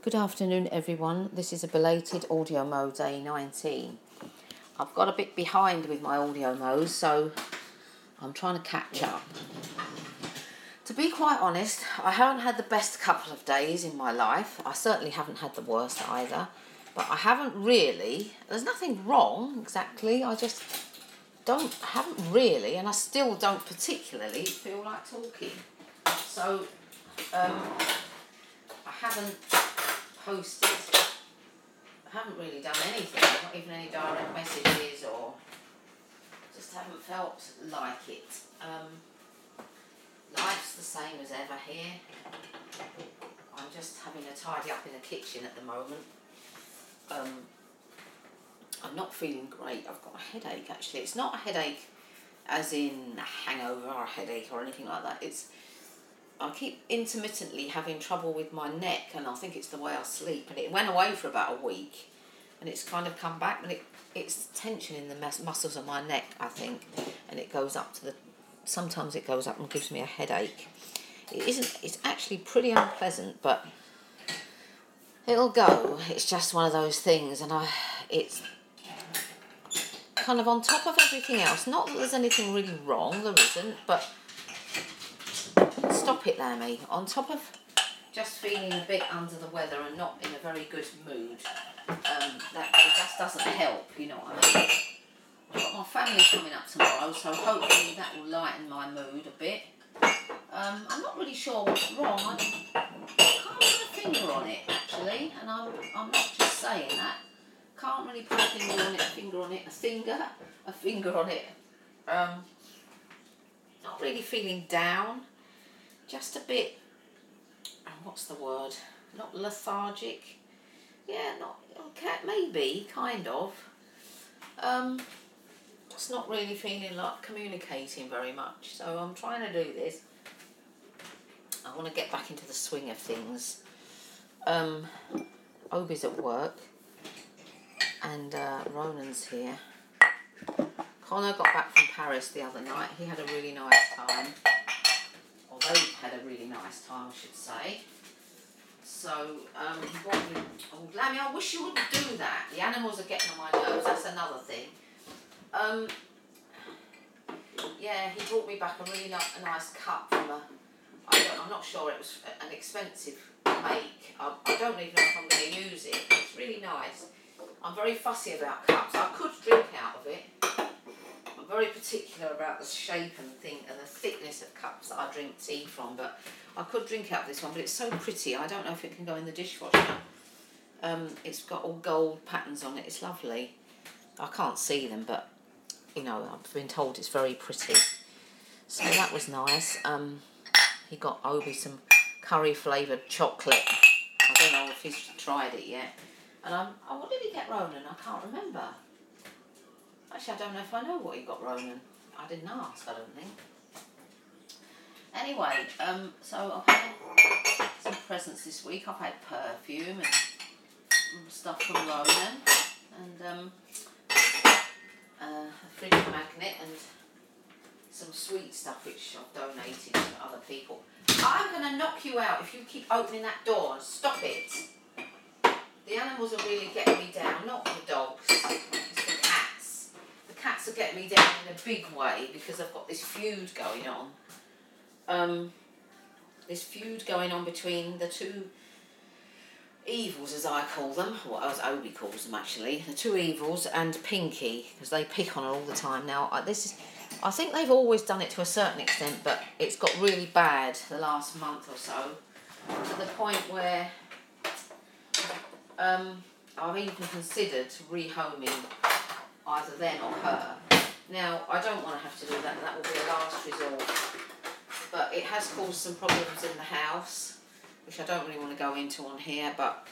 Good afternoon, everyone. This is a belated Audio Mo Day 19. I've got a bit behind with my Audio Mo's, so I'm trying to catch up. To be quite honest, I haven't had the best couple of days in my life. I certainly haven't had the worst either. But I haven't really, there's nothing wrong exactly, I just haven't really, and I still don't particularly feel like talking. So, I haven't posted, I haven't really done anything, not even any direct messages, or just haven't felt like it. Life's the same as ever here. I'm just having a tidy up in the kitchen at the moment. I'm not feeling great. I've got a headache actually. It's not a headache as in a hangover or a headache or anything like that. I keep intermittently having trouble with my neck, and I think it's the way I sleep, and it went away for about a week and it's kind of come back, and it's tension in the muscles of my neck, I think, and it goes up to sometimes it goes up and gives me a headache. It's actually pretty unpleasant, but it'll go. It's just one of those things, and it's kind of on top of everything else. Not that there's anything really wrong, there isn't, but stop it, Lammy. On top of just feeling a bit under the weather and not in a very good mood, that it just doesn't help, you know what I mean? I've got my family coming up tomorrow, so hopefully that will lighten my mood a bit. I'm not really sure what's wrong. I can't put a finger on it, actually, and I'm not just saying that. Can't really put a finger on it. Not really feeling down. Just a bit, what's the word? Not lethargic. Yeah, not, okay, maybe, kind of. Just not really feeling like communicating very much. So I'm trying to do this. I want to get back into the swing of things. Obi's at work, and Ronan's here. Connor got back from Paris the other night. He had a really nice time. Or they had a really nice time, I should say. So, he bought me... Oh, Lammy, I wish you wouldn't do that. The animals are getting on my nerves. That's another thing. Yeah, he brought me back a really nice cup from I'm not sure, it was an expensive make. I don't even know if I'm going to use it. It's really nice. I'm very fussy about cups. I could drink out of it. I'm very particular about the shape and the thickness of cups that I drink tea from, but I could drink out of this one, but it's so pretty. I don't know if it can go in the dishwasher. It's got all gold patterns on it. It's lovely. I can't see them, but you know, I've been told it's very pretty. So that was nice. He got Obi some curry flavoured chocolate. I don't know if he's tried it yet. And what did he get Ronan? I can't remember. Actually, I don't know if I know what he got Ronan. I didn't ask, I don't think. Anyway, so I've had some presents this week. I've had perfume and stuff from Ronan, and a fridge magnet, and some sweet stuff which I've donated to other people. I'm going to knock you out if you keep opening that door, and stop it. The animals are really getting me down, not the dogs, it's the cats. The cats are getting me down in a big way because I've got this feud going on. This feud going on between the two evils, as I call them, or as Obi calls them actually, the two evils and Pinky, because they pick on her all the time. Now, I think they've always done it to a certain extent, but it's got really bad the last month or so, to the point where I've even considered rehoming either them or her. Now, I don't want to have to do that, that will be a last resort, but it has caused some problems in the house, which I don't really want to go into on here, but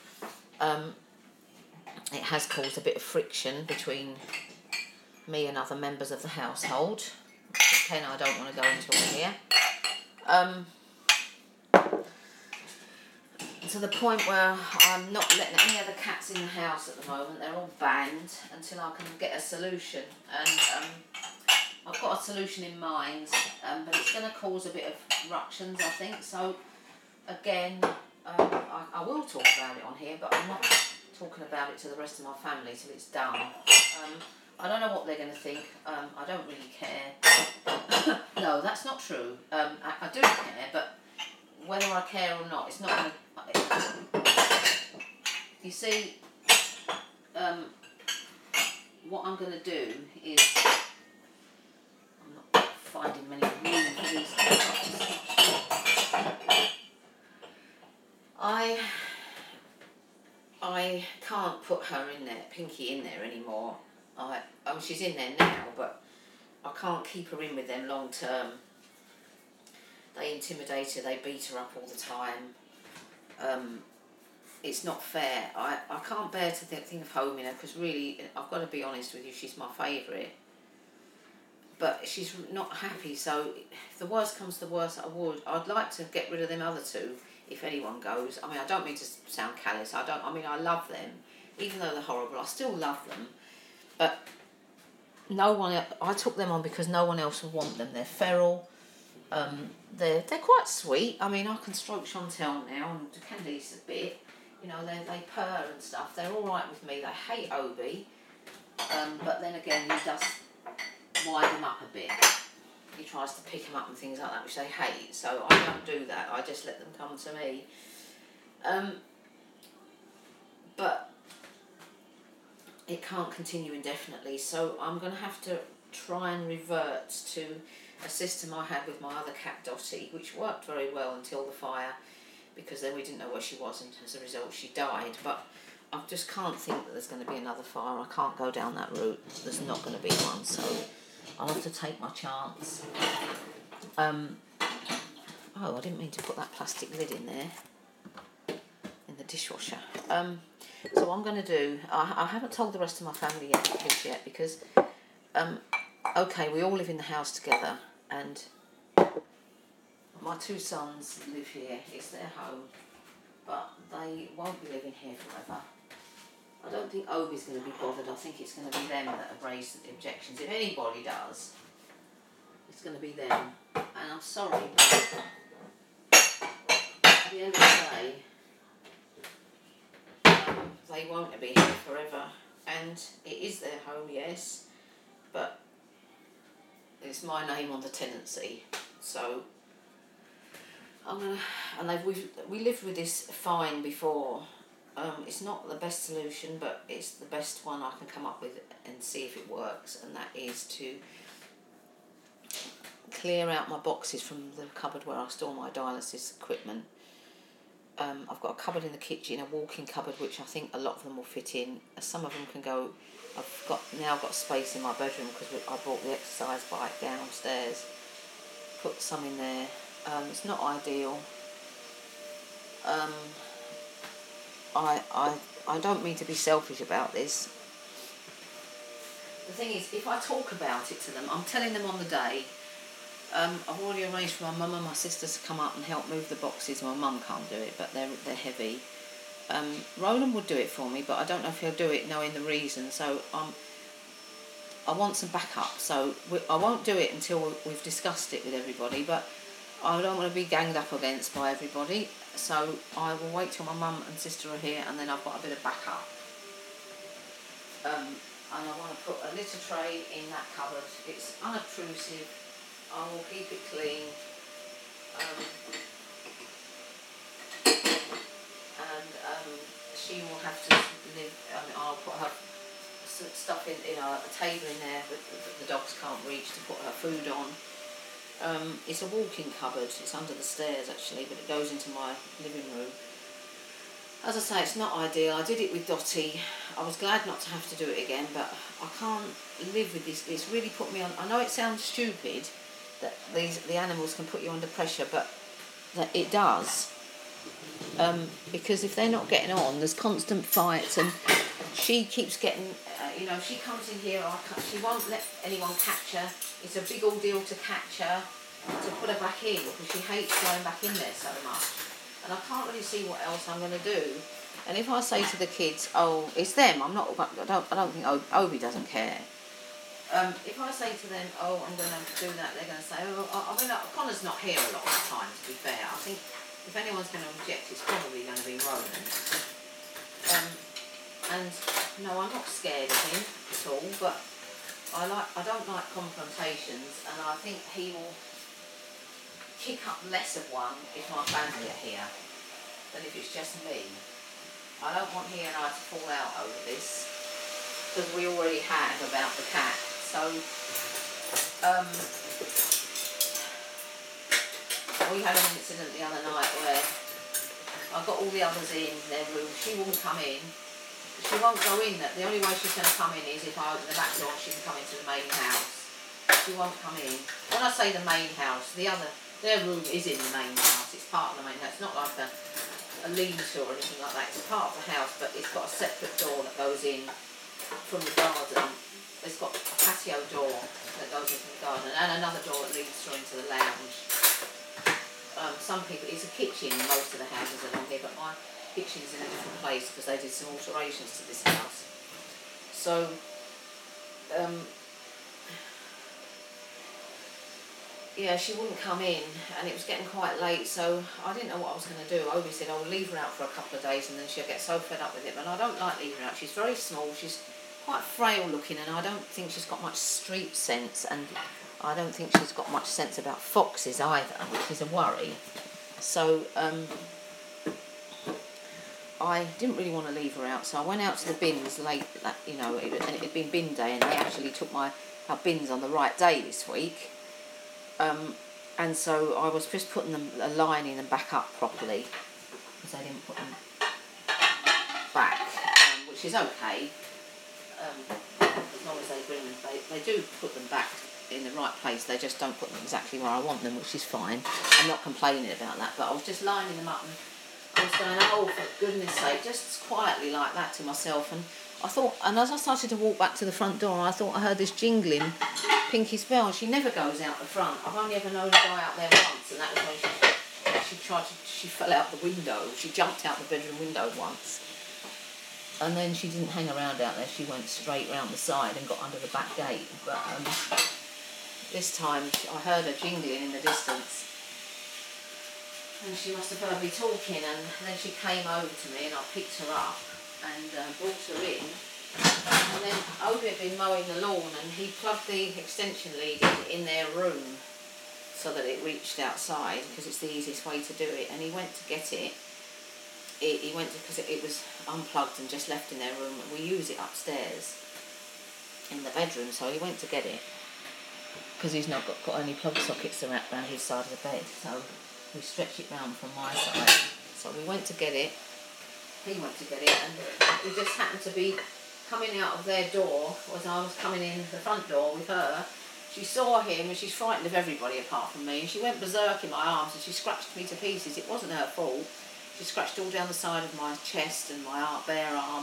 it has caused a bit of friction between me and other members of the household. Again, I don't want to go into on here. To the point where I'm not letting any other cats in the house at the moment. They're all banned until I can get a solution. And I've got a solution in mind, but it's going to cause a bit of ructions, I think. So, again, I will talk about it on here, but I'm not talking about it to the rest of my family till it's done. I don't know what they're going to think. I don't really care. No, that's not true. I do care, but whether I care or not, it's not going to... You see, what I'm going to do is... I'm not finding many room for these cards. I can't put her in there, Pinky in there anymore. She's in there now, but I can't keep her in with them long term. They intimidate her, they beat her up all the time. It's not fair. I can't bear to think of home in her, because really, I've got to be honest with you, she's my favourite. But she's not happy, so if the worst comes to the worst, I'd like to get rid of them other two, if anyone goes. I mean, I don't mean to sound callous, I love them. Even though they're horrible, I still love them. But no one, I took them on because no one else would want them. They're feral, they're quite sweet. I mean, I can stroke Chantel now, and Candice a bit. You know, they purr and stuff. They're all right with me. They hate Obi, but then again, he does wind them up a bit. He tries to pick them up and things like that, which they hate. So I don't do that. I just let them come to me. But it can't continue indefinitely. So I'm going to have to try and revert to a system I had with my other cat Dottie, which worked very well until the fire, because then we didn't know where she was, and as a result she died. But I just can't think that there's going to be another fire. I can't go down that route. There's not going to be one, so I'll have to take my chance. Oh, I didn't mean to put that plastic lid in there, in the dishwasher. So what I'm going to do, I haven't told the rest of my family yet, because, okay, we all live in the house together, and my two sons live here. It's their home, but they won't be living here forever. I don't think Obi's going to be bothered. I think it's going to be them that have raised the objections. If anybody does, it's going to be them. And I'm sorry, but at the end of the day, they won't be here forever. And it is their home, yes, but it's my name on the tenancy. So I'm gonna, and we lived with this fine before. It's not the best solution, but it's the best one I can come up with and see if it works, and that is to clear out my boxes from the cupboard where I store my dialysis equipment. I've got a cupboard in the kitchen, a walk-in cupboard, which I think a lot of them will fit in. Some of them can go. I've now got space in my bedroom because I brought the exercise bike downstairs. Put some in there. It's not ideal. I don't mean to be selfish about this. The thing is, if I talk about it to them, I'm telling them on the day. I've already arranged for my mum and my sisters to come up and help move the boxes. My mum can't do it, but they're heavy. Roland would do it for me, but I don't know if he'll do it knowing the reason. So I want some backup. So I won't do it until we've discussed it with everybody. But I don't want to be ganged up against by everybody. So I will wait till my mum and sister are here, and then I've got a bit of backup. And I want to put a litter tray in that cupboard. It's unobtrusive. I will keep it clean. She will have to live. I'll put her stuff in a table in there that the dogs can't reach to put her food on. It's a walk-in cupboard. It's under the stairs actually, but it goes into my living room. As I say, it's not ideal. I did it with Dottie. I was glad not to have to do it again, but I can't live with this. It's really put me on. I know it sounds stupid that the animals can put you under pressure, but that it does. Because if they're not getting on, there's constant fights, and she keeps getting. She comes in here. She won't let anyone catch her. It's a big ordeal to catch her, to put her back in, because she hates going back in there so much. And I can't really see what else I'm going to do. And if I say to the kids, "Oh, it's them," I don't think Obi doesn't care. If I say to them, "Oh, I'm going to do that," they're going to say, "Oh," Connor's not here a lot of the time. To be fair, I think if anyone's going to object, it's probably going to be Ronan. And no, I'm not scared of him at all, but I don't like confrontations, and I think he will kick up less of one if my family are here than if it's just me. I don't want he and I to fall out over this, because we already have about the cat. So we had an incident the other night where I got all the others in their room. She wouldn't come in. She won't go in. The only way she's going to come in is if I open the back door, she can come into the main house. She won't come in. When I say the main house, their room is in the main house. It's part of the main house. It's not like a lean-to or anything like that. It's part of the house, but it's got a separate door that goes in from the garden. It's got a patio door that goes in from the garden and another door that leads through into the lounge. Some people, it's a kitchen in most of the houses along here, but my kitchen's in a different place because they did some alterations to this house. So, yeah, she wouldn't come in, and it was getting quite late, so I didn't know what I was going to do. Obi said, I'll leave her out for a couple of days and then she'll get so fed up with it. But I don't like leaving her out. She's very small, she's quite frail looking, and I don't think she's got much street sense, and I don't think she's got much sense about foxes either, which is a worry. So I didn't really want to leave her out, so I went out to the bins late, you know, and it had been bin day, and they actually took our bins on the right day this week. And so I was just putting them, aligning them back up properly, because I didn't put them back, which is okay, as long as they bring them, they do put them back in the right place, they just don't put them exactly where I want them, which is fine. I'm not complaining about that, but I was just lining them up, and I was going, oh, for goodness sake, just quietly like that to myself. And I thought, and as I started to walk back to the front door, I thought I heard this jingling Pinky's bell. She never goes out the front. I've only ever known her go out there once, and that was when she fell out the window. She jumped out the bedroom window once. And then she didn't hang around out there. She went straight round the side and got under the back gate. But this time I heard her jingling in the distance. And she must have heard me talking, and then she came over to me, and I picked her up and brought her in. And then Obi had been mowing the lawn, and he plugged the extension lead in their room so that it reached outside, because it's the easiest way to do it. And he went to get it. He went because it was unplugged and just left in their room. We use it upstairs in the bedroom, so he went to get it because he's not got any plug sockets around his side of the bed. So we stretch it round from my side. So we went to get it. He went to get it, and we just happened to be coming out of their door as I was coming in the front door with her. She saw him, and she's frightened of everybody apart from me, and she went berserk in my arms, and she scratched me to pieces. It wasn't her fault. She scratched all down the side of my chest and my bare arm,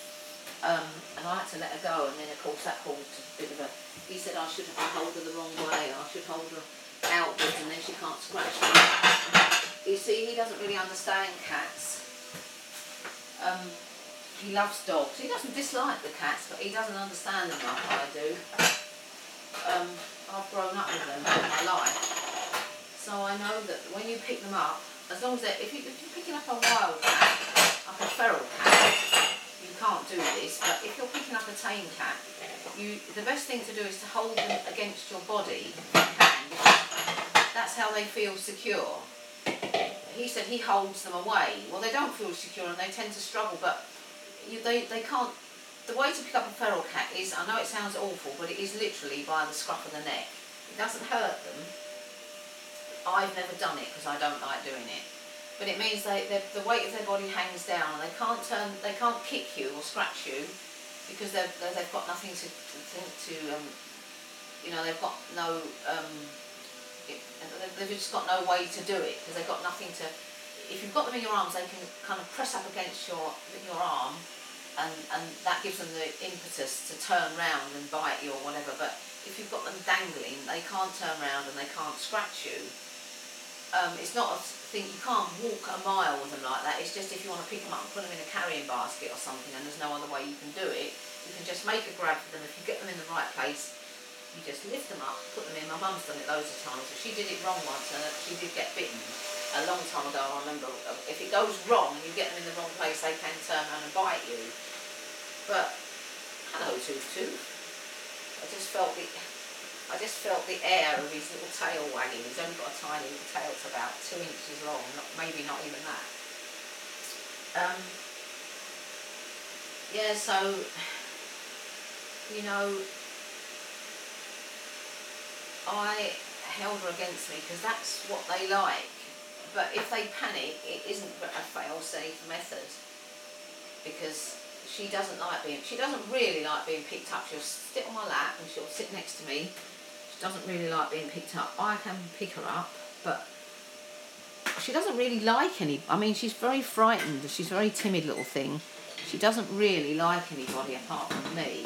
and I had to let her go. And then of course that caused a bit of a, he said I should hold her the wrong way, I should hold her outwards, and then she can't scratch me. You see, he doesn't really understand cats. He loves dogs. He doesn't dislike the cats, but he doesn't understand them like I do. I've grown up with them all my life, so I know that when you pick them up, as long as if you're picking up a wild cat, like a feral cat, you can't do this. But if you're picking up a tame cat, the best thing to do is to hold them against your body. That's how they feel secure. He said he holds them away. Well, they don't feel secure and they tend to struggle, but they can't. The way to pick up a feral cat is, I know it sounds awful, but it is literally by the scruff of the neck. It doesn't hurt them. I've never done it because I don't like doing it. But it means the weight of their body hangs down, and they can't kick you or scratch you because they've got nothing to you know, they've got no they've just got no way to do it because they've got nothing to. If you've got them in your arms, they can kind of press up against your arm, and that gives them the impetus to turn round and bite you or whatever. But if you've got them dangling, they can't turn round and they can't scratch you. It's not a thing, you can't walk a mile with them like that. It's just if you want to pick them up and put them in a carrying basket or something, and there's no other way you can do it, you can just make a grab for them. If you get them in the right place, you just lift them up, put them in. My mum's done it loads of times, but she did it wrong once and she did get bitten. a long time ago, I remember, if it goes wrong and you get them in the wrong place, they can turn around and bite you. But hello, Toot Toot. I just felt the air of his little tail wagging. He's only got a tiny little tail. It's about 2 inches long, maybe not even that. Yeah, so, you know, I held her against me because that's what they like. But if they panic, it isn't a fail-safe method, because she doesn't really like being picked up. She'll sit on my lap and she'll sit next to me. She doesn't really like being picked up. I can pick her up, but she doesn't really like I mean, she's very frightened. She's a very timid little thing. She doesn't really like anybody apart from me.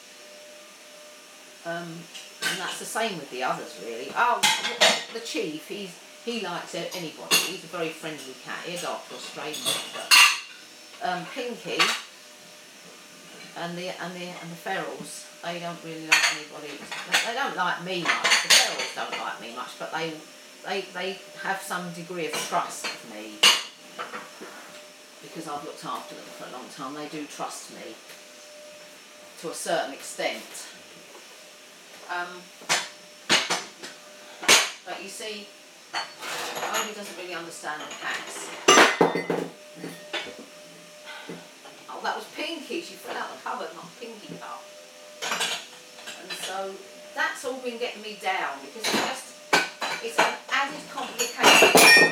And that's the same with the others, really. Oh, the Chief, he likes anybody. He's a very friendly cat. He'll go up to a stranger. But Pinky and the Ferals, they don't really like anybody. They don't like me much. The Ferals don't like me much, but they have some degree of trust of me, because I've looked after them for a long time. They do trust me to a certain extent. But you see, Odie doesn't really understand the cats. Oh, that was Pinky. She fell out of the cupboard, not Pinky Cup. And so that's all been getting me down, because it's an added complication.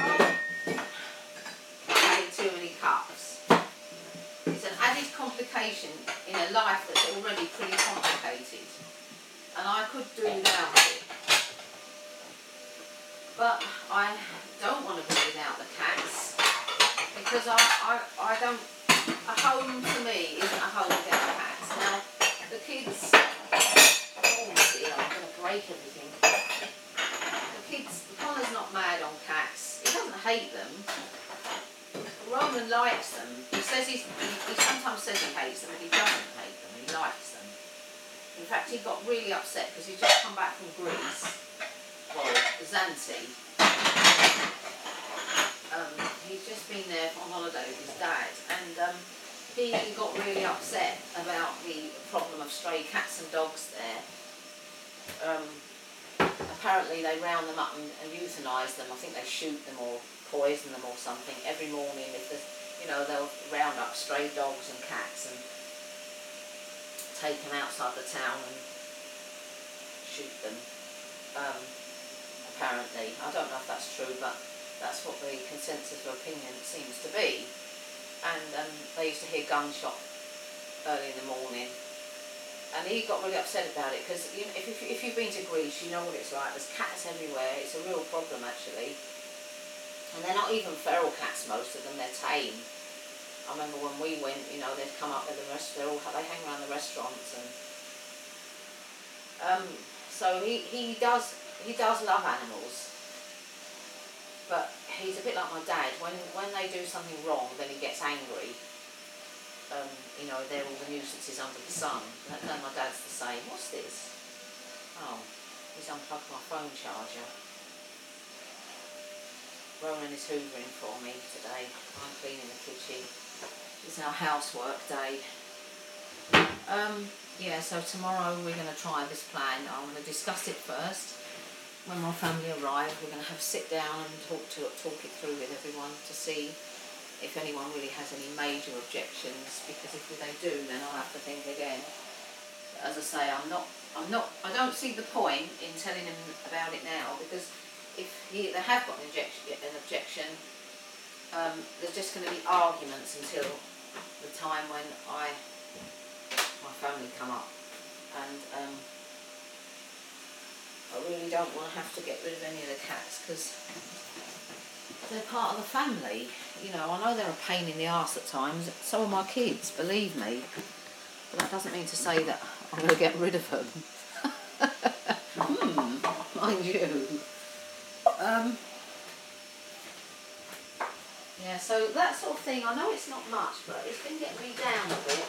I added too many cups. It's an added complication in a life that's already pretty complicated. And I could do without it. But I don't want to do without the cats, because I don't, a home to me isn't a home without cats. Now, the kids, oh dear, I'm going to break everything. The kids, Connor's not mad on cats. He doesn't hate them. Roman likes them. He sometimes says he hates them, but he doesn't hate them. He likes them. In fact, he got really upset because he's just come back from Greece. Well, Zante. He's just been there on holiday with his dad, and he got really upset about the problem of stray cats and dogs there. Apparently they round them up and euthanise them. I think they shoot them or poison them or something every morning. If there's, they'll round up stray dogs and cats and take them outside the town and shoot them. Apparently, I don't know if that's true, but that's what the consensus of opinion seems to be. And they used to hear gunshot early in the morning, and he got really upset about it, because if you've been to Greece, you know what it's like. There's cats everywhere. It's a real problem, actually. And they're not even feral cats, most of them. They're tame. I remember when we went, they'd come up with the restaurant. They hang around the restaurants, and so he does love animals, but he's a bit like my dad. When they do something wrong, then he gets angry. They're all the nuisances under the sun. And my dad's the same. What's this? Oh, he's unplugged my phone charger. Ronan is hoovering for me today. I'm cleaning the kitchen. It's our housework day. Yeah, so tomorrow we're going to try this plan. I'm going to discuss it first. When my family arrive, we're going to sit down and talk it through with everyone to see if anyone really has any major objections. Because if they do, then I'll have to think again. But as I say, I don't see the point in telling them about it now, because if they have got an objection, there's just going to be arguments until the time when my family come up, and I really don't want to have to get rid of any of the cats, because they're part of the family. I know they're a pain in the arse at times. So are my kids, believe me. But that doesn't mean to say that I'm going to get rid of them. Mind you. Yeah, so that sort of thing, I know it's not much, but it's been getting me down a bit.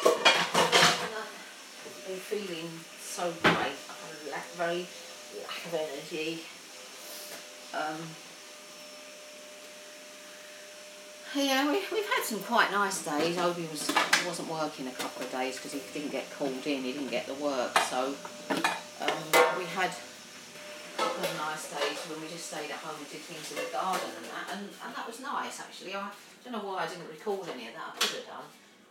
I've been feeling so great. I've had very lack of energy. yeah, we've had some quite nice days. Obi wasn't working a couple of days because he didn't get called in, he didn't get the work, so we had a couple of nice days when we just stayed at home and did things in the garden and that was nice actually. I don't know why I didn't record any of that, I could have done.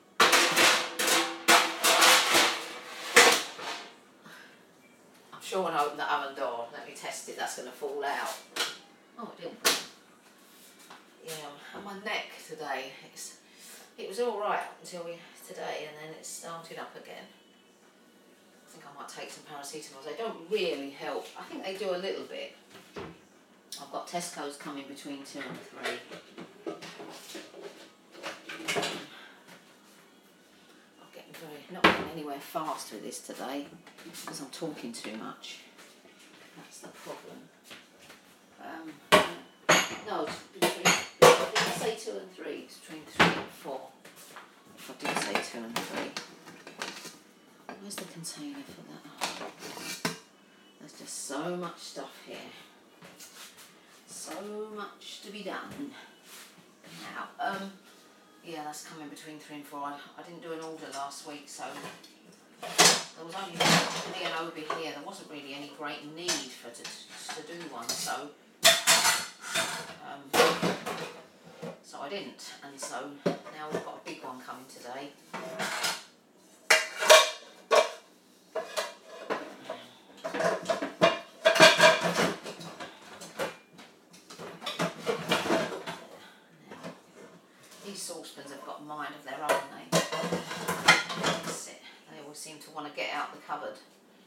I'm sure when I open the oven door, let me test it, that's going to fall out. Oh, it didn't. Yeah, and my neck today, it was alright up until today, and then it started up again. I think I might take some paracetamol. They don't really help. I think they do a little bit. I've got Tesco's coming between 2 and 3. Not getting anywhere fast with this today because I'm talking too much. That's the problem. No, it's between, if I say 2 and 3, it's between 3 and 4. If I did say 2 and 3. Where's the container for that? Oh, there's just so much stuff here. So much to be done. Now, yeah, that's coming between 3 and 4. I didn't do an order last week, so there was only me and Obi here. There wasn't really any great need to do one, so I didn't. And so now we've got a big one coming today. Saucepans have got a mind of their own, they always seem to want to get out the cupboard.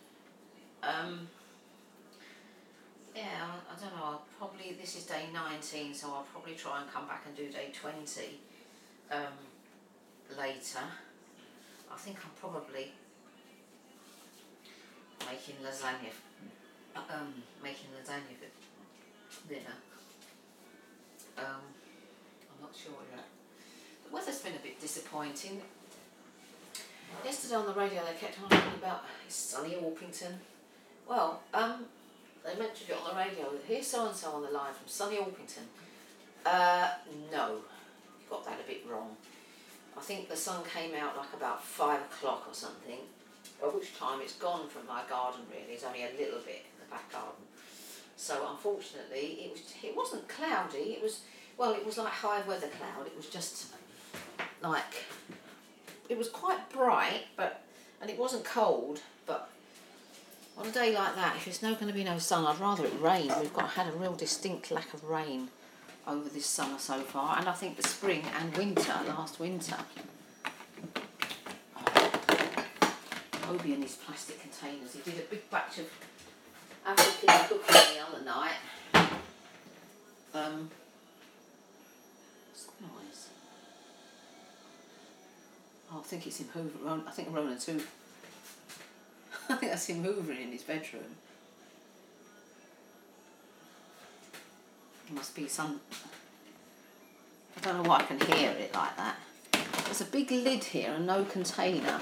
Yeah, I don't know, probably this is day 19, so I'll probably try and come back and do day 20 later. I think I'm probably making lasagna for dinner. I'm not sure yet. The weather's been a bit disappointing. Yesterday on the radio they kept on talking about sunny Orpington. Well, they mentioned it on the radio. Here's so-and-so on the line from sunny Orpington. No, you got that a bit wrong. I think the sun came out like about 5 o'clock or something, by which time it's gone from my garden really. It's only a little bit in the back garden. So unfortunately it wasn't cloudy, it was like high weather cloud. It was just like, it was quite bright, and it wasn't cold, but on a day like that, if there's not going to be no sun, I'd rather it rain. We've had a real distinct lack of rain over this summer so far, and I think the spring and winter, last winter. Obi and his plastic containers. He did a big batch of African cooking the other night. What's the noise? Oh, I think it's him hoovering. I think Ronan's hoovering. I think that's him hoovering in his bedroom. It must be some... I don't know why I can hear it like that. There's a big lid here and no container.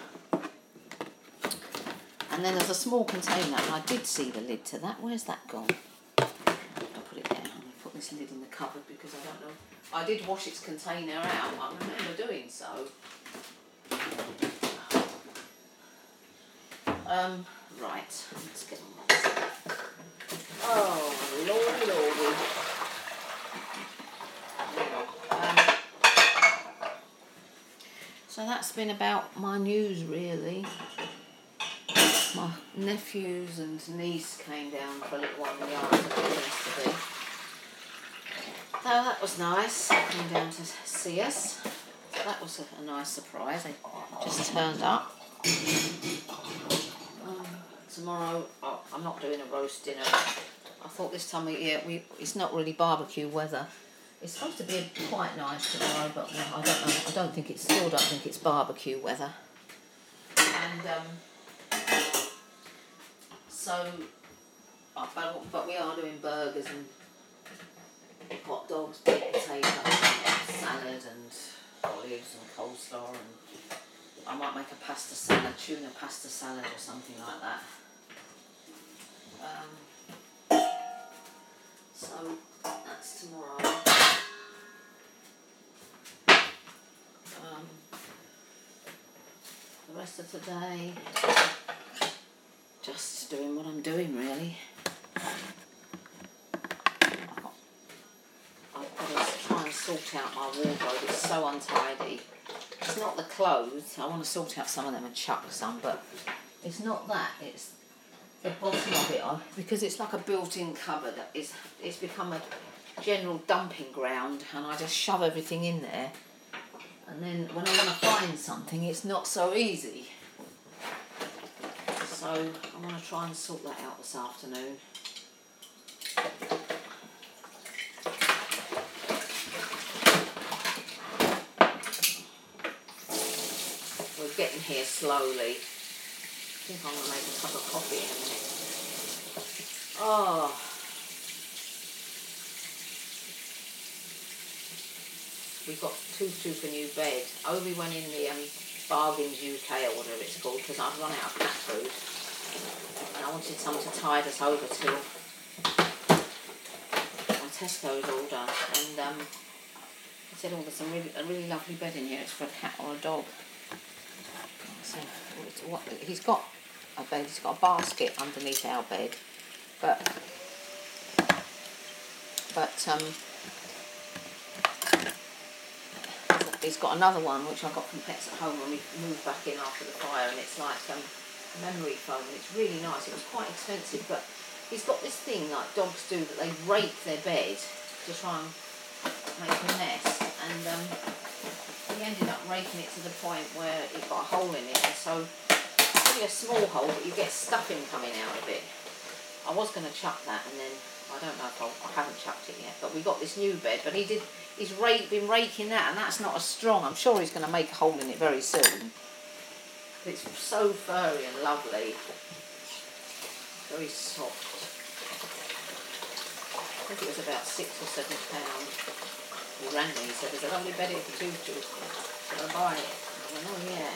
And then there's a small container, and I did see the lid to that. Where's that gone? I'll put it there. I'm going to put this lid in the cupboard because I don't know. I did wash its container out. I remember doing so. Right. Let's get on with this. Oh, lordy, lordy. So that's been about my news, really. My nephews and niece came down for a little while in the afternoon yesterday. So that was nice. They came down to see us. So that was a nice surprise. They just turned up. Tomorrow, I'm not doing a roast dinner. I thought this time of year, it's not really barbecue weather. It's supposed to be quite nice tomorrow, but I don't know. I don't think it's barbecue weather. And so, but we are doing burgers and hot dogs, baked potatoes, salad and olives and coleslaw, and I might make a pasta salad, tuna pasta salad or something like that. So that's tomorrow. rest of the day. Just doing what I'm doing, really. I've got to try and sort out my wardrobe. It's so untidy. It's not the clothes. I want to sort out some of them and chuck some, but it's not that. It's the bottom of it, because it's like a built-in cupboard. It's become a general dumping ground, and I just shove everything in there. And then when I want to find something, it's not so easy. So I'm going to try and sort that out this afternoon. We're getting here slowly. I think I'm going to make a cup of coffee in a minute. Oh. We got Tutu for new bed. Obi went in the Bargains UK or whatever it's called, because I'd run out of cat food. And I wanted someone to tide us over till my Tesco's all done. And he said, oh, there's a really lovely bed in here. It's for a cat or a dog. So, he's got a bed, he's got a basket underneath our bed, but he's got another one which I got from Pets at Home when we moved back in after the fire, and it's like memory foam, and it's really nice. It was quite expensive, but he's got this thing like dogs do, that they rake their bed to try and make a nest, and he ended up raking it to the point where it got a hole in it, and so it's only a small hole, but you get stuffing coming out of it. I was going to chuck that, and then I don't know if I haven't chucked it yet, but we got this new bed, but he's been raking that, and that's not as strong. I'm sure he's going to make a hole in it very soon. But it's so furry and lovely, very soft. I think it was about £6 or £7. He rang me, he said, there's a lovely bed here for Tutu. Should I buy it? I went, oh yeah.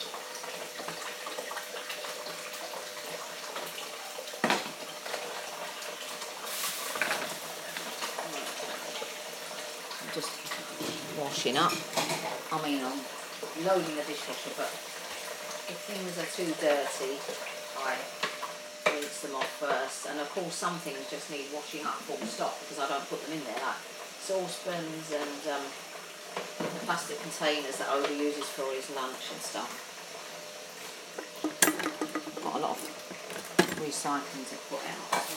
I'm just washing up. I mean, I'm loading the dishwasher, but if things are too dirty, I rinse them off first. And of course, some things just need washing up full stop, because I don't put them in there, like saucepans and the plastic containers that Obi uses for his lunch and stuff. Got a lot of recycling to put out as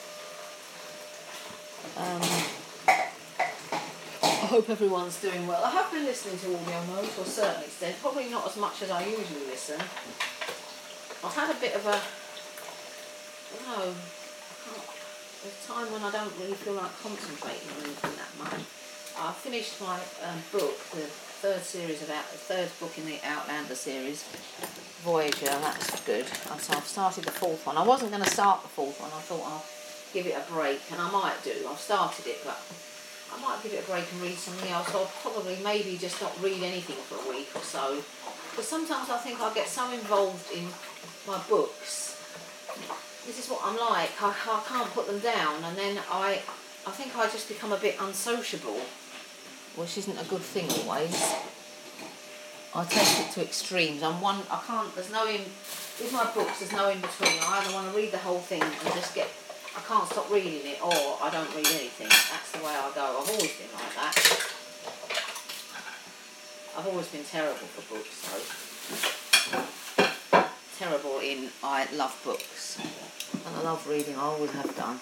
well. I hope everyone's doing well. I have been listening to audio mode to a certain extent, probably not as much as I usually listen. I've had a bit of a, I don't know, there's a time when I don't really feel like concentrating on anything that much. I finished my book, the third book in the Outlander series, Voyager. That's good. And so I've started the fourth one. I wasn't going to start the fourth one. I thought I'll give it a break, and I might do. I've started it, but I might give it a break and read something else. I'll probably maybe just not read anything for a week or so, because sometimes I think I get so involved in my books. This is what I'm like. I can't put them down, and then I think I just become a bit unsociable, which isn't a good thing always. I take it to extremes. There's no with my books, there's no in between. I either want to read the whole thing and I can't stop reading it, or I don't read anything. That's the way I go. I've always been like that. I've always been terrible for books, so. Terrible in, I love books. And I love reading, I always have done.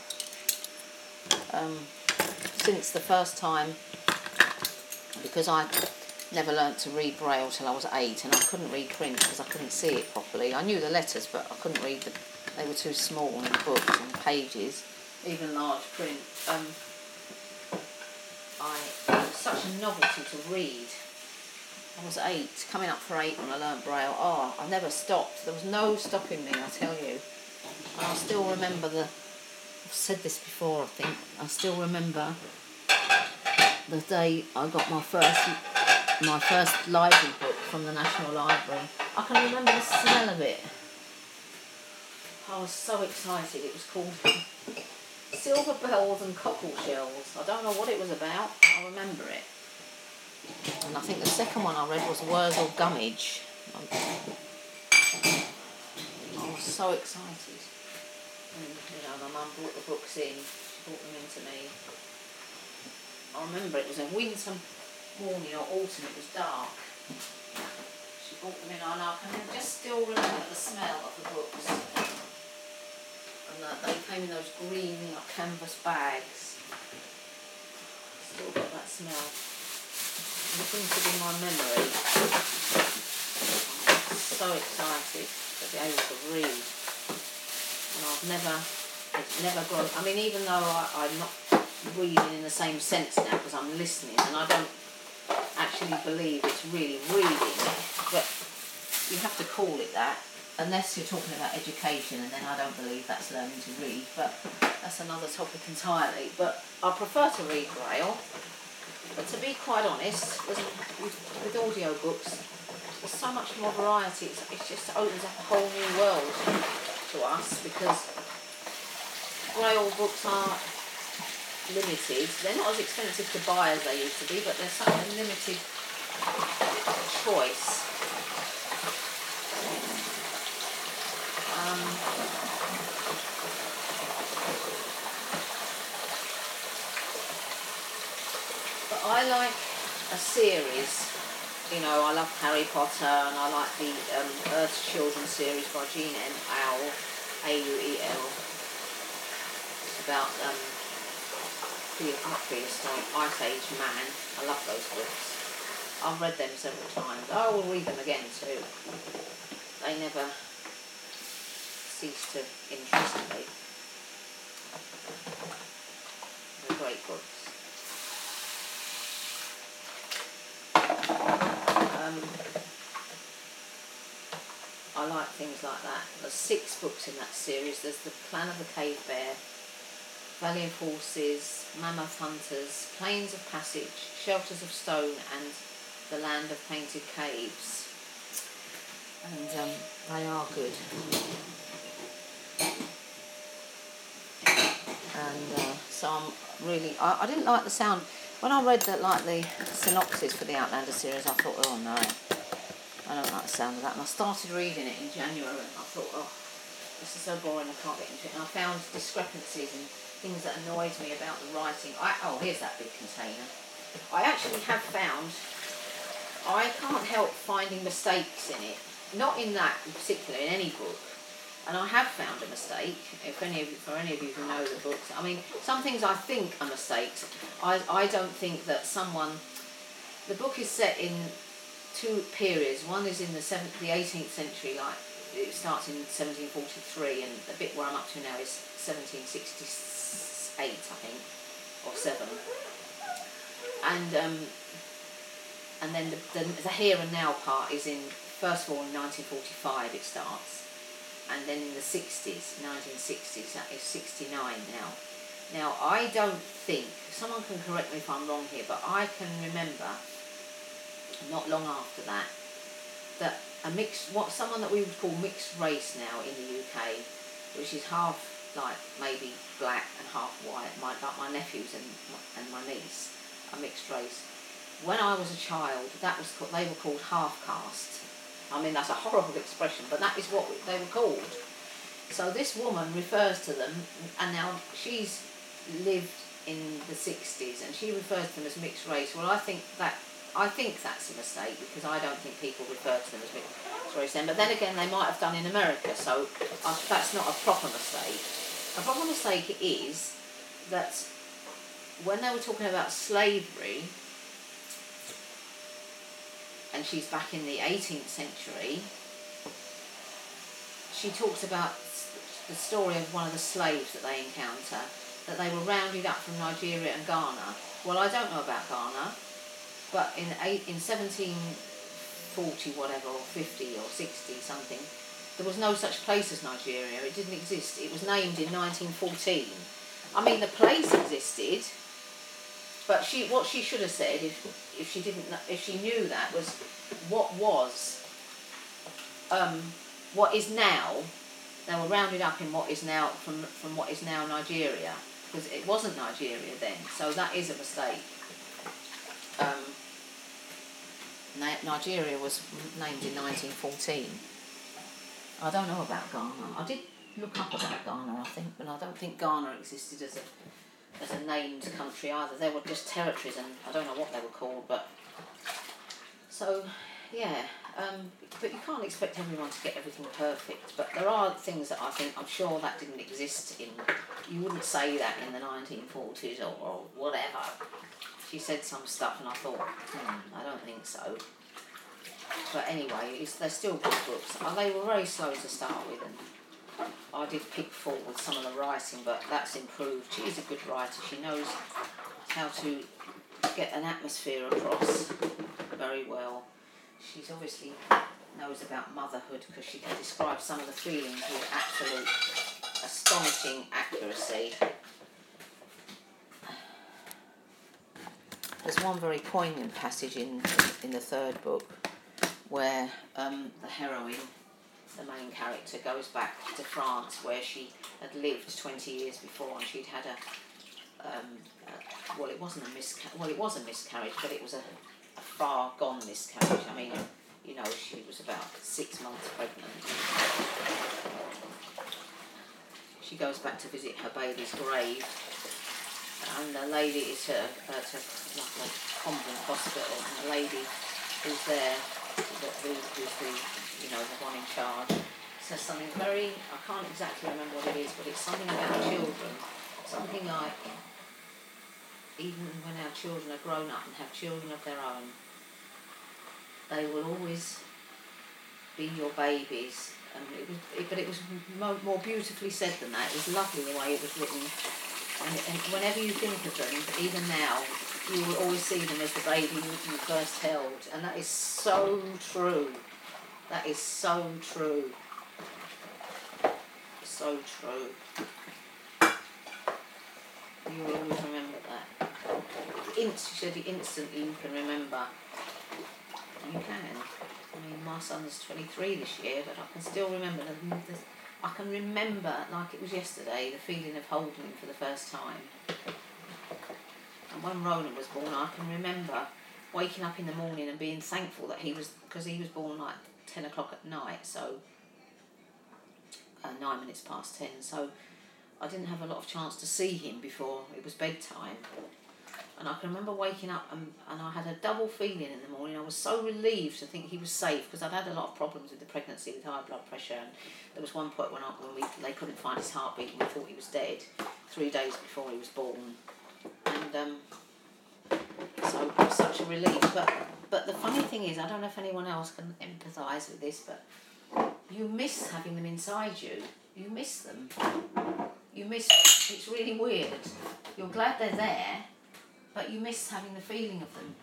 Since the first time, because I never learnt to read Braille till I was 8, and I couldn't read print because I couldn't see it properly. I knew the letters, but I couldn't read them. They were too small in the books and pages, even large print. It was such a novelty to read. I was 8, coming up for 8 when I learnt Braille. Oh, I never stopped. There was no stopping me, I tell you. And I still remember I've said this before, I think. I still remember the day I got my first library book from the National Library. I can remember the smell of it. I was so excited. It was called Silver Bells and Cockle Shells. I don't know what it was about. I remember it. And I think the second one I read was Wurzel Gummidge. I was so excited. And, my mum brought the books in. She brought them into me. I remember it was a winter morning or autumn, it was dark. She brought them in and I can just still remember the smell of the books. And they came in those green canvas bags. Still got that smell. Imprinted in my memory. I'm so excited to be able to read. And it's never grown. I mean, even though I'm not reading in the same sense now because I'm listening and I don't actually believe it's really reading, but you have to call it that unless you're talking about education, and then I don't believe that's learning to read, but that's another topic entirely. But I prefer to read Braille, but to be quite honest, with audio books there's so much more variety. It just opens up a whole new world to us, because Braille books are limited. They're not as expensive to buy as they used to be, but there's such a limited choice. But I like a series. I love Harry Potter, and I like the Earth's Children series by Jean M. Auel, A-U-E-L. It's about not prehistoric, Ice Age man. I love those books. I've read them several times. I will read them again too. They never cease to interest me. They're great books. I like things like that. There's 6 books in that series. There's The Clan of the Cave Bear, Valley of Horses, Mammoth Hunters, Plains of Passage, Shelters of Stone, and The Land of Painted Caves. And they are good. And so I'm really... I didn't like the sound. When I read the synopsis for the Outlander series, I thought, oh no, I don't like the sound of that. And I started reading it in January, and I thought, oh, this is so boring, I can't get into it. And I found discrepancies and things that annoyed me about the writing. Here's that big container. I actually have found, I can't help finding mistakes in it. Not in that in particular, in any book. And I have found a mistake, for any of you who know the books. I mean, some things I think are mistakes. I don't think that the book is set in 2 periods. One is in the 18th century, like it starts in 1743, and the bit where I'm up to now is 1768, I think, or 7. And then the here and now part is first of all in 1945 it starts. And then in the 60s, 1960s, that is 69 now. Now, I don't think, someone can correct me if I'm wrong here, but I can remember, not long after that someone that we would call mixed race now in the UK, which is half, maybe black and half white, like my nephews and my niece, are mixed race. When I was a child, they were called half-caste. I mean, that's a horrible expression, but that is what they were called. So this woman refers to them, and now she's lived in the 60s, and she refers to them as mixed race. Well, I think that's a mistake, because I don't think people refer to them as mixed race then. But then again, they might have done in America, so that's not a proper mistake. A proper mistake is that when they were talking about slavery, and she's back in the 18th century, she talks about the story of one of the slaves that they encounter, that they were rounded up from Nigeria and Ghana. Well, I don't know about Ghana, but in 1740 whatever, or 50 or 60 something, there was no such place as Nigeria. It didn't exist. It was named in 1914. I mean, the place existed, but what she should have said, if she knew that, was what is now. They were rounded up in what is now from what is now Nigeria, because it wasn't Nigeria then. So that is a mistake. Nigeria was named in 1914. I don't know about Ghana. I did look up about Ghana, I think, but I don't think Ghana existed as a named country either. They were just territories, and I don't know what they were called, but so yeah. But you can't expect everyone to get everything perfect. But there are things that I think, I'm sure that didn't exist in. You wouldn't say that in the 1940s or whatever. She said some stuff, and I thought, I don't think so. But anyway, they're still good books. They were very slow to start with, and I did pick fault with some of the writing, but that's improved. She is a good writer. She knows how to get an atmosphere across very well. She's obviously knows about motherhood, because she can describe some of the feelings with absolute astonishing accuracy. There's one very poignant passage in the third book where the heroine, the main character, goes back to France, where she had lived 20 years before, and she'd had well, it wasn't a miscarriage. Well, it was a miscarriage, but it was a far gone miscarriage. I mean, you know, she was about 6 months pregnant. She goes back to visit her baby's grave, and the lady is at like a convent hospital, and the lady who's there, who's the, you know, the one in charge, says something very, I can't exactly remember what it is, but it's something about children, something like, even when our children are grown up and have children of their own, they will always be your babies. And but it was more beautifully said than that. It was lovely the way it was written. And whenever you think of them, even now, you will always see them as the baby you first held. And that is so true. That is so true. So true. You will always remember that. She said instantly you can remember. You can. I mean, my son's 23 this year, but I can still remember. I can remember, like it was yesterday, the feeling of holding him for the first time. And when Ronan was born, I can remember waking up in the morning and being thankful that because he was born like 10 o'clock at night, so 9 minutes past 10, so I didn't have a lot of chance to see him before it was bedtime. And I can remember waking up and I had a double feeling in the morning. I was so relieved to think he was safe, because I'd had a lot of problems with the pregnancy with high blood pressure, and there was one point when they couldn't find his heartbeat and we thought he was dead 3 days before he was born. And so it was such a relief. But the funny thing is, I don't know if anyone else can empathise with this, but you miss having them inside you. You miss them. It's really weird. You're glad they're there, but you miss having the feeling of them.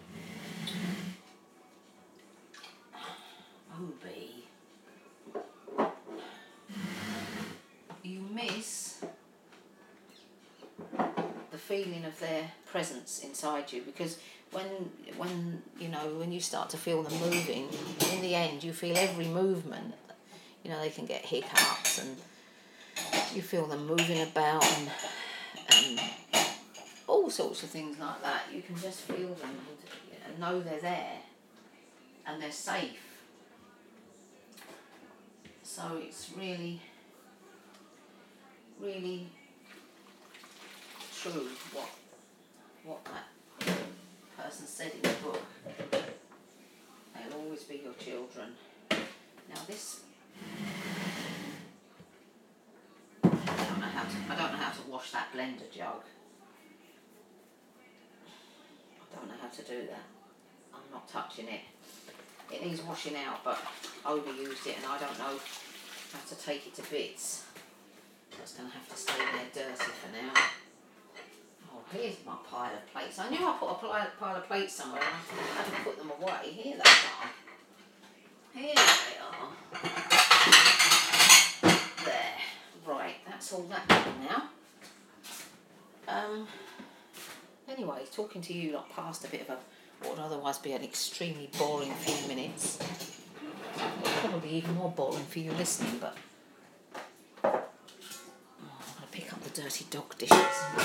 Obi. You miss the feeling of their presence inside you, because when you know, when you start to feel them moving, in the end you feel every movement. You know, they can get hiccups and you feel them moving about and all sorts of things like that. You can just feel them and know they're there and they're safe. So it's really, really true what that person said in the book. They'll always be your children. Now this, I don't know how to wash that blender jug. I don't know how to do that. I'm not touching it. It needs washing out, but Obi used it and I don't know how to take it to bits. So it's going to have to stay there dirty for now. Oh, here's my pile of plates. I knew I put a pile of plates somewhere and I had to put them away. Here they are. Here they are. There. Right, that's all that done now. Anyway, talking to you like past a bit of what would otherwise be an extremely boring few minutes. Probably even more boring for you listening, but I'm going to pick up the dirty dog dishes.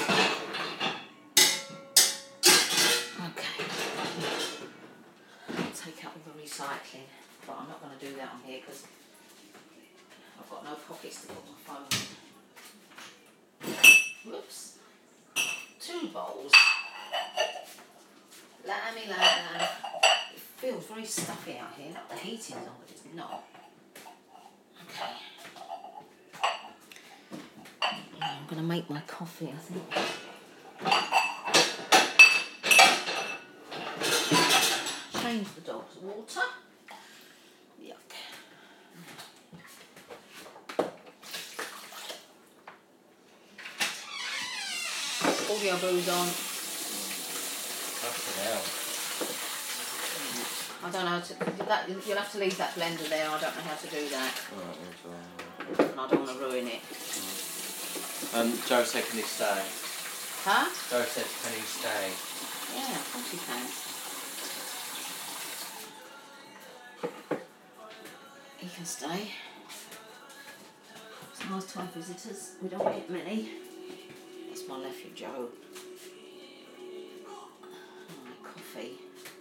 Okay. I'll take out all the recycling, but I'm not going to do that on here because got no pockets to put my phone in. Whoops. 2 bowls. Lammy. It feels very stuffy out here. The heating's on, but it's not. Okay. I'm going to make my coffee, I think. Change the dog's water. Yuck. Audio booze on. Fucking hell. I don't know how to. You'll have to leave that blender there. I don't know how to do that. And I don't want to ruin it. Joe said, can he stay? Huh? Joe said, can he stay? Yeah, of course you can. He can stay. It's nice to have visitors. We don't get many. That's my nephew Joe. My coffee.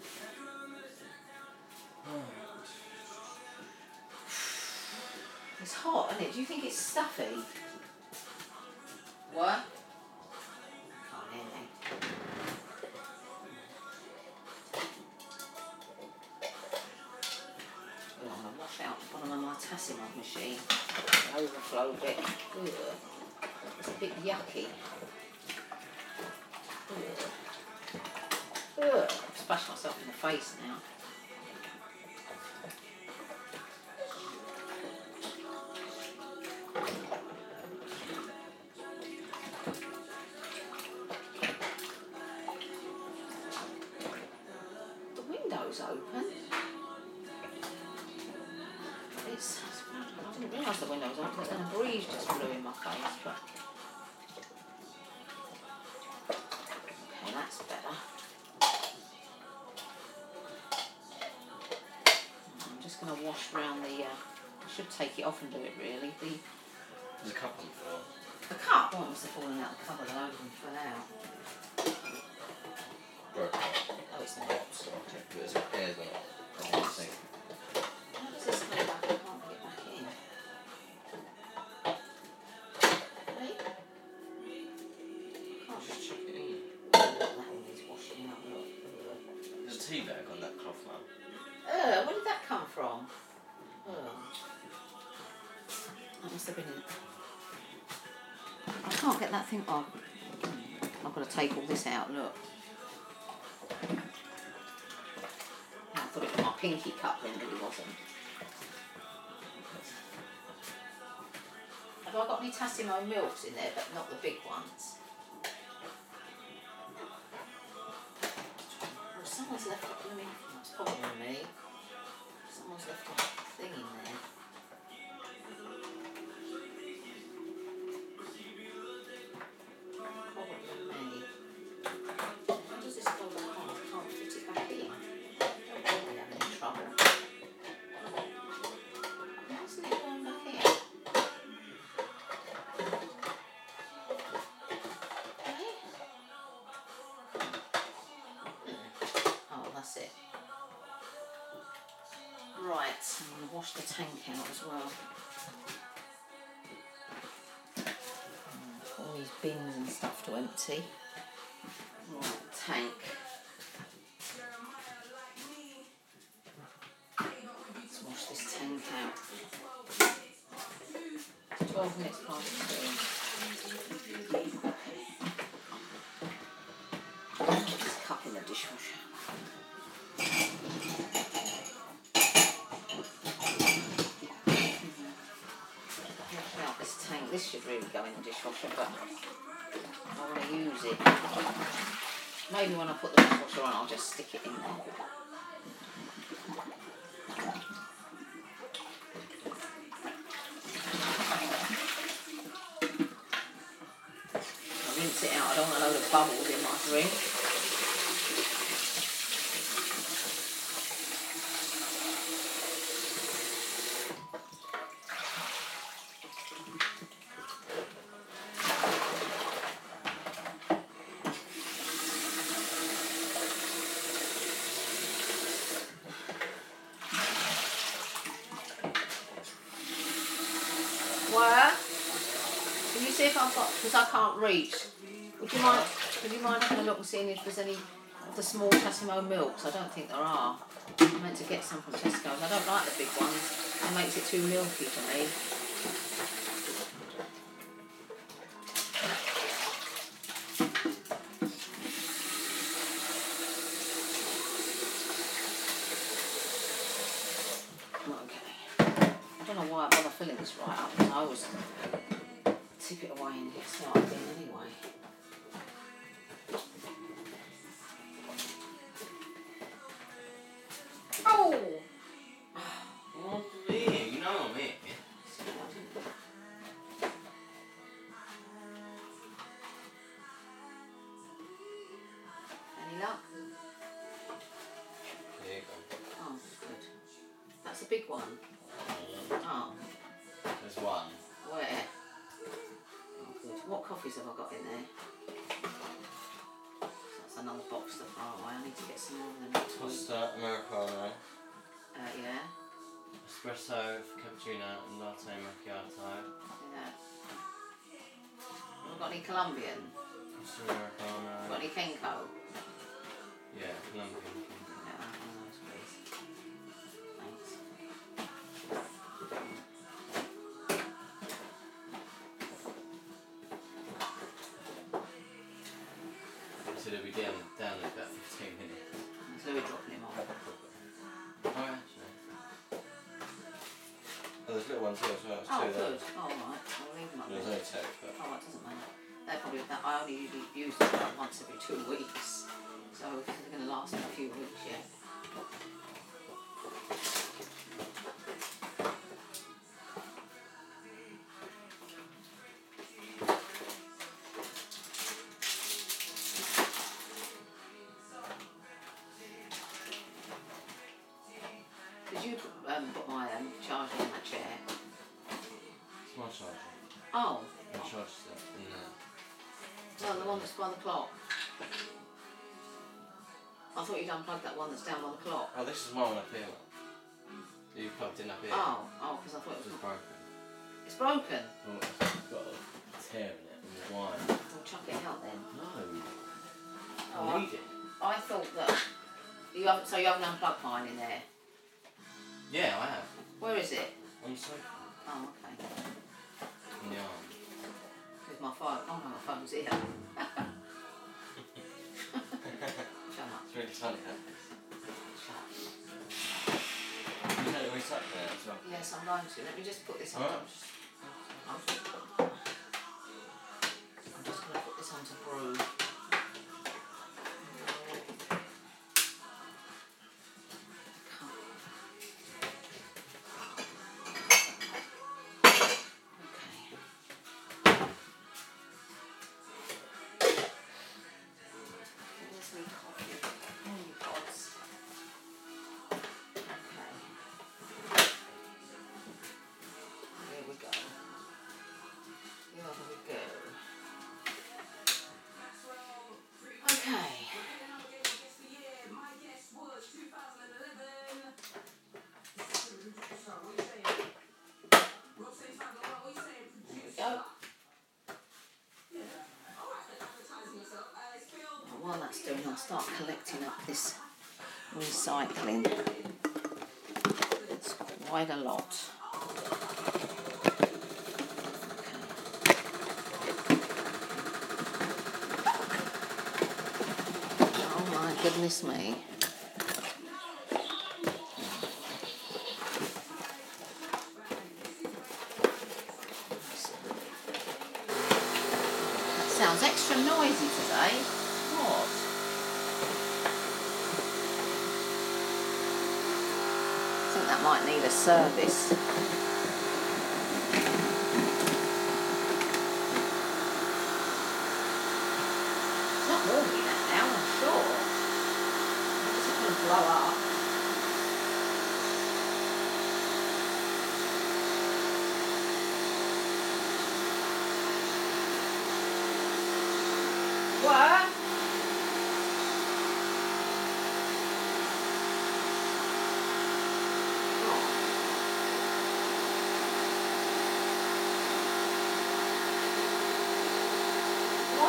It's hot, isn't it? Do you think it's stuffy? What? Can't hear me. Oh, I'm going to wash out one of my Tassimov machine. The overflow bit. Ugh. It's a bit yucky. Ugh. Ugh. I've splashed myself in the face now. Open. I didn't realise the window was open, but then a breeze just blew in my face. But okay, that's better. I'm just going to wash around the. I should take it off and do it really. There's a cup on the floor. The cup. What was falling out of the cupboard? A load of them fell out. Broke. Oh, it's not. Okay, but there's hairs on it. I don't think. How does this go back? I can't get back in. Wait. Can't Just chuck it in. that one needs washing out. Look. There's a tea bag on that cloth now. Where did that come from? That must have been it. I can't get that thing on. I've got to take all this out, look. I thought it was my pinky cup then, but it wasn't. Have I got any Tassimo milks in there, but not the big ones? Oh, someone's left a blooming... It's probably me. Someone's left a thing in there. Right, I'm going to wash the tank out as well. All these bins and stuff to empty. Right, tank. Let's wash this tank out. It's 12 minutes past 2. This cup in the dishwasher. This should really go in the dishwasher, but I want to use it. Maybe when I put the dishwasher on, I'll just stick it in there. I'll rinse it out. I don't want a load of bubbles in my drink. Where? Can you see if I've got, because I can't reach. Would you mind having a look and seeing if there's any of the small Tassimo milks? I don't think there are. I meant to get some from Tesco's. I don't like the big ones. It makes it too milky for me. Okay. I don't know why I bother filling this right up, because I always tip it away and get started again anyway. Oh! Oh, yeah, you know what I mean. Any luck? There you go. Oh, good. That's a big one. Oh, There's one. where? Oh, good. What coffees have I got in there? That's another box to throw away. I need to get some more of them next week. Costa Americano. Yeah. Espresso, cappuccino, and latte macchiato. Yeah. Have I got any Colombian? Costa Americano. Got any Kenko? Yeah, Colombian. Yeah, one of those, please. Thanks. So they'll be down in about 15 minutes. So we're dropping him off. Oh, actually. Oh, there's little ones here as well. Oh, Two there. good. Oh, right. I'll leave them up There's there. only two, but Oh, it doesn't matter. They're probably that. I only usually use them about once every 2 weeks, so they're going to last me a few weeks yet. Did you put my charger in that chair? it's my charger. Oh, My charger's there. In there. well, the one that's by the clock. I thought you'd unplugged that one that's down by the clock. Oh, this is my one up here. You plugged in up here. Oh, because I thought it It's was. broken. It's broken. Well, it's got a tear in it and the wire. I'll chuck it out then. No. Oh, I need it. I thought that you haven't. So you haven't unplugged mine in there. Yeah, I have. Where is it? On the sofa. Oh, okay. In the arm. With my phone. Oh no, my phone's here. Shut up. It's really funny, that is. Shut up. You know, we sat there as well. Yes, I'm going to. Let me just put this on. Alright. I'm just going to put this onto brew. While that's doing, I'll start collecting up this recycling. It's quite a lot. Oh my goodness me. That sounds extra noisy today. What? I think that might need a service. It's not warming that now, I'm sure. It's just going to blow up. What?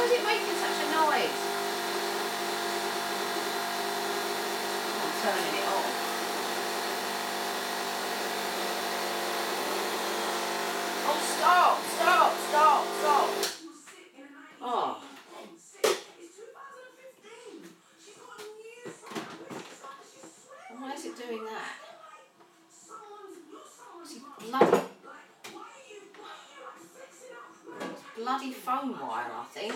Why is it making such a noise? I'm turning it off. Oh, stop! Oh. Why is it doing that? It's bloody phone wire, I think.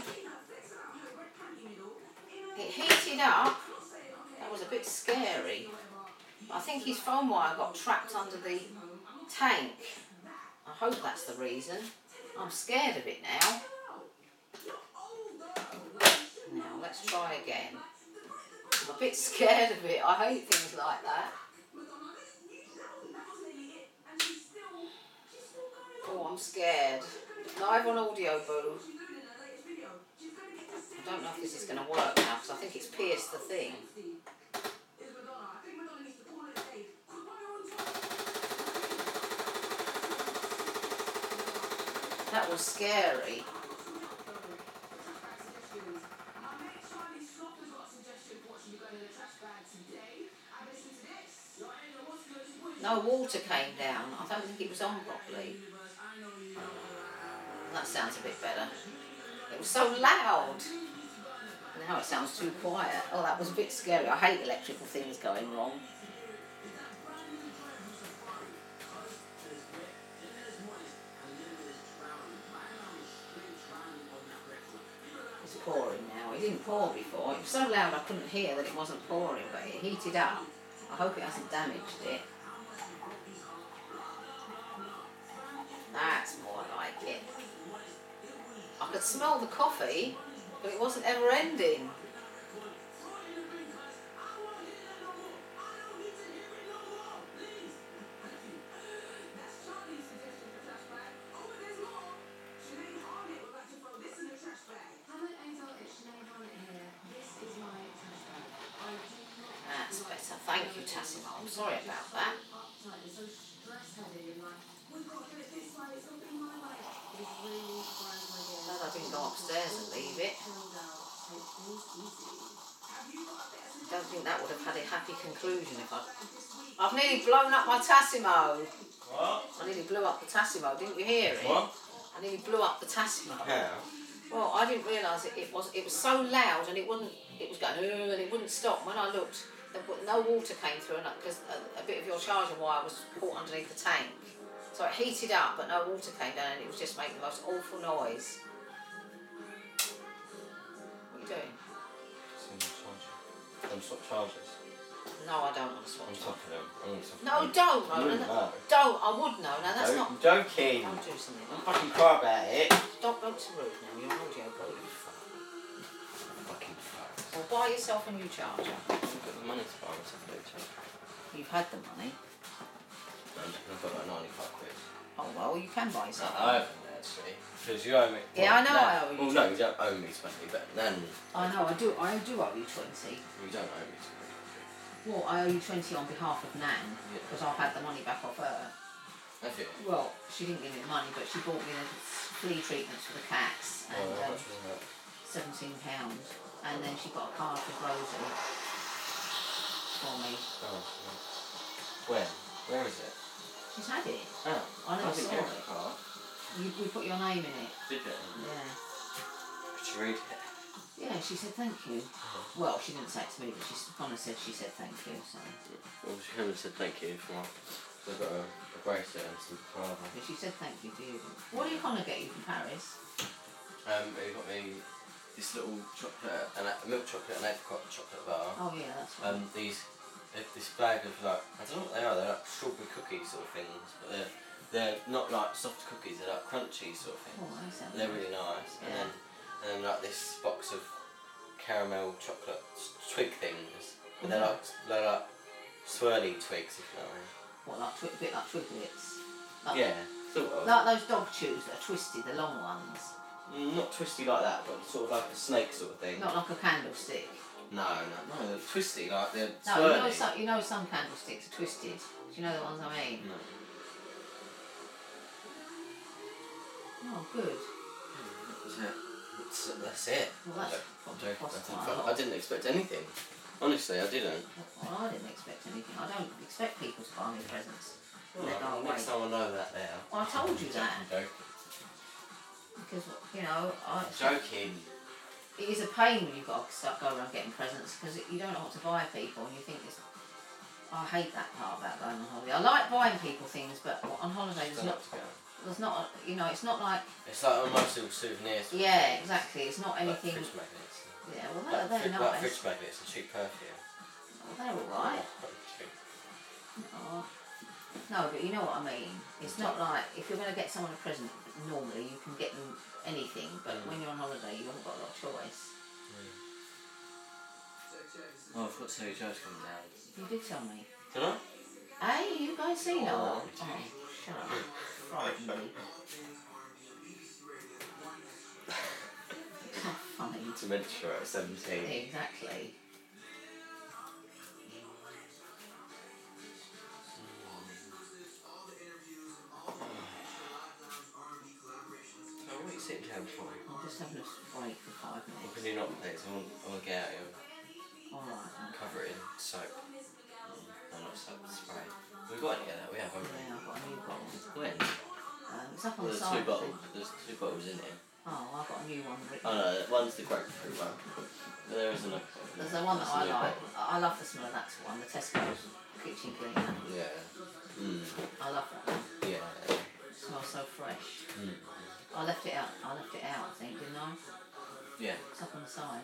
It heated up. That was a bit scary. I think his phone wire got trapped under the tank. I hope that's the reason. I'm scared of it now. Now, let's try again. I'm a bit scared of it. I hate things like that. Oh, I'm scared. Live on Audio Boo. I don't know if this is going to work now because I think it's pierced the thing. That was scary. No water came down. I don't think it was on properly. That sounds a bit better. It was so loud. Now it sounds too quiet. Oh, that was a bit scary. I hate electrical things going wrong. It's pouring now. It didn't pour before. It was so loud I couldn't hear that it wasn't pouring, but it heated up. I hope it hasn't damaged it. That's more like it. I could smell the coffee, but it wasn't ever ending. That's better. Thank you, Tassimo. I'm sorry about that. Glad I didn't go upstairs and leave it. I don't think that would have had a happy conclusion if I've nearly blown up my Tassimo. What? I nearly blew up the Tassimo. Didn't you hear it? What? I nearly blew up the Tassimo. How? Well, I didn't realise it was so loud and it was going and it wouldn't stop. When I looked, no water came through because a bit of your charger wire was caught underneath the tank. So it heated up, but no water came down, and it was just making the most awful noise. What are you doing? I'm swap chargers. No, I don't want to swap. I'm swapping them. No, don't, Ronan. Don't. I would know. No, that's not. I'm joking. Don't do something. I'm fucking cry about it. Don't be rude now. You're an audio boy. Fucking fuck. Well, buy yourself a new charger. I've got the money to buy myself a new charger. You've had the money. I've got like 95 quid. Oh well, you can buy yourself. I haven't actually. Because you owe me. Yeah, I know I owe you. Well, no, you don't owe me 20, but then. I know, I do owe you 20. You don't owe me 20. Well, I owe you 20 on behalf of Nan, because I've had the money back off her. Have you? Well, she didn't give me the money, but she bought me the flea treatments for the cats, and How much was that? £17. And then she got a card with Rosie for me. Oh, when? Where is it? She's had it. Oh, I never didn't saw get it. a card. We put your name in it. Did you? Yeah. Could you read it? Yeah, she said thank you. Well, she didn't say it to me, but she kind of said she said thank you. So. Well, she came and said thank you for my. So I got a bracelet and some card. But she said thank you to you. What are you going to get you from Paris? He got me this little chocolate, milk chocolate and apricot chocolate bar. Oh yeah, that's right. This bag of like, I don't know what they are. They're like strawberry cookie sort of things, but they're not like soft cookies. They're like crunchy sort of things. Oh, that sounds They're nice. really nice. Yeah. And then like this box of caramel chocolate twig things. But they're like swirly twigs, if you know what I mean. What, like a bit like Twiglets? Like, Yeah, sort of. Like those dog chews that are twisted, the long ones. Not twisty like that, but sort of like a snake sort of thing. Not like a candlestick. No, they're twisty, like they're No, swirly. you know some candlesticks are twisted. Do you know the ones I mean? No. Oh, good. That was it. That's it. Well, that's I'm joking. cost quite a lot. I didn't expect anything. Honestly, I didn't. Well, I didn't expect anything. I don't expect people to buy me presents. Well, They go away. next time I know that now. Well, I told you that. I'm joking. Because, you know, I'm joking. it is a pain when you've got to start going around getting presents because you don't know what to buy people and you think it's... I hate that part about going on holiday. I like buying people things, but on holiday there's not, you know, it's not like... It's like almost little souvenirs. Yeah, exactly. It's not anything... Like fridge magnets. Yeah, well, they're nice. Like fridge magnets and cheap perfume. Well, they're alright. Oh. No, but you know what I mean. It's not like, if you're going to get someone a present, normally you can get them anything, but when you're on holiday you haven't got a lot of choice. Oh, I forgot to tell you Joe's coming down. You did tell me. Did I? Hey, you guys see Noah? Oh, Shut up. Frightened me. It's not funny. Dementia at 17. Exactly. So what are you sitting down for? I'm just having a break for 5 minutes. What can you not play? I want to get out here Alright. and cover it in soap. No, not soap, spray. We've got any of that, we have, haven't we? Yeah, I've got a new bottle. When? It's up on the There's side. two bottles. There's 2 bottles in here. Oh, I've got a new one written. Oh no, one's the grapefruit one. But there is another. There's the one that I like. I love the smell of that one, the Tesco's kitchen cleaner. Yeah. I love that one. Yeah. It smells so fresh. I left it out, I think, didn't I? Yeah. It's up on the side.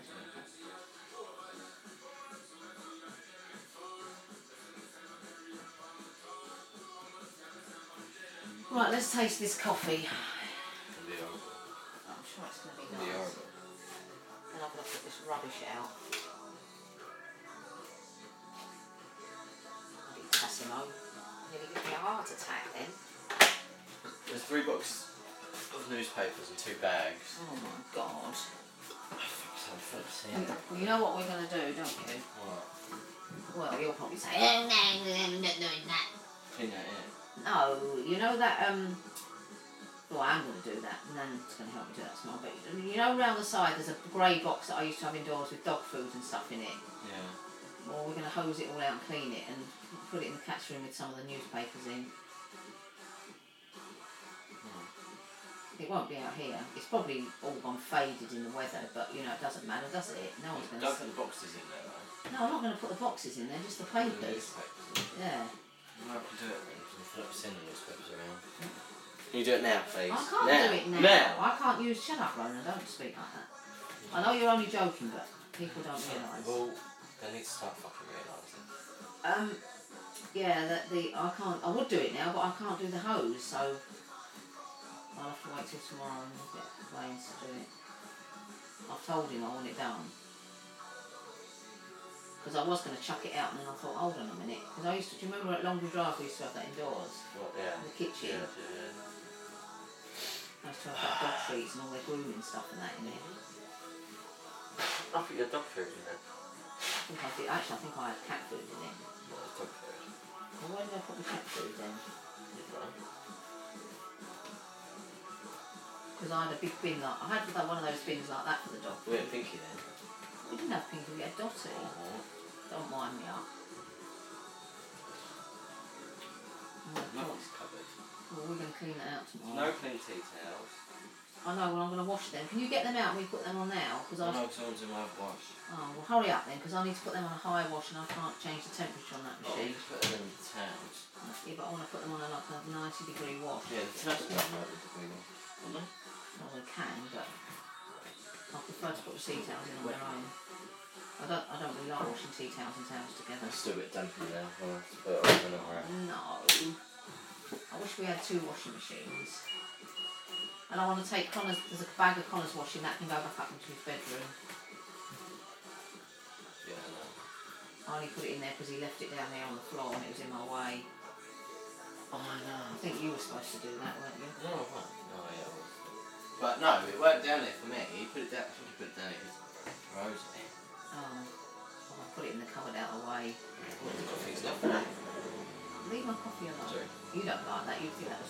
Right, let's taste this coffee. It'll be horrible. I'm sure it's going to be It'll be nice. horrible. Then I'm going to put this rubbish out. Bloody Tassimo. Nearly give me a heart attack then. There's 3 boxes of newspapers and 2 bags. Oh my god. Yeah. Well, you know what we're going to do, don't you? What? Well, you'll probably say, oh, no, I'm not doing that. Clean that in. No, you know that, well, I am going to do that, and then it's going to help me do that tomorrow, but you know around the side there's a grey box that I used to have indoors with dog food and stuff in it? Yeah. Well, we're going to hose it all out and clean it and put it in the cat's room with some of the newspapers in. It won't be out here. It's probably all gone faded in the weather, but you know, it doesn't matter, does it? No one's going to... Don't put the boxes in there though. No, I'm not going to put the boxes in there, just the papers. Newspapers. Yeah. Well, I can do it then, because I'll put sending newspapers around. Can you do it now, please? I can't do it now. I can't use... Shut up, Rona, don't speak like that. I know you're only joking, but people don't realise. Well, they need to start fucking realising. Yeah, I can't... I would do it now, but I can't do the hose, so... I'll have to wait till tomorrow and get Wayne to do it. I've told him I want it done. Because I was going to chuck it out and then I thought, hold on a minute. Because I used to... Do you remember at Longwood Drive we used to have that indoors? What, yeah. In the kitchen. Yeah. I used to have like dog treats and all their grooming stuff and that in it. I think your dog food in there. I think I think I had cat food in it. What is dog food? Well, where did I put the cat food then? Because I had a big bin like... I had one of those bins like that for the dog We food. had Pinky then. We didn't have Pinky, we had Dotty. Don't wind me up. Nothing's covered. Well, we're going to clean that out tomorrow. No clean tea towels. I know, well I'm going to wash them. Can you get them out and we put them on now? Because No, because I want to do my wash. Oh, well hurry up then, because I need to put them on a high wash and I can't change the temperature on that Oh, machine. just put them in the towels. Yeah, but I want to put them on a, like a 90-degree wash. Yeah, the towels are not like the wash. Well, I can, but I prefer to put the tea towels in on their own. I don't really like washing tea towels and towels together. It's still a bit damp in there. I'll have to put it on another. No. I wish we had 2 washing machines. And I want to take Connor's, there's a bag of Connor's washing that can go back up into his bedroom. Yeah, I know. I only put it in there because he left it down there on the floor and it was in my way. Oh, I know. I think you were supposed to do that, weren't you? No, what? No, yeah, I was. But no, it weren't down there for me. He put it down, I think he put it down at his rose in it. Oh. Well, I put it in the cupboard out of the way. What have you got things left for that? Leave my coffee alone. Sorry. You don't like that, you think that was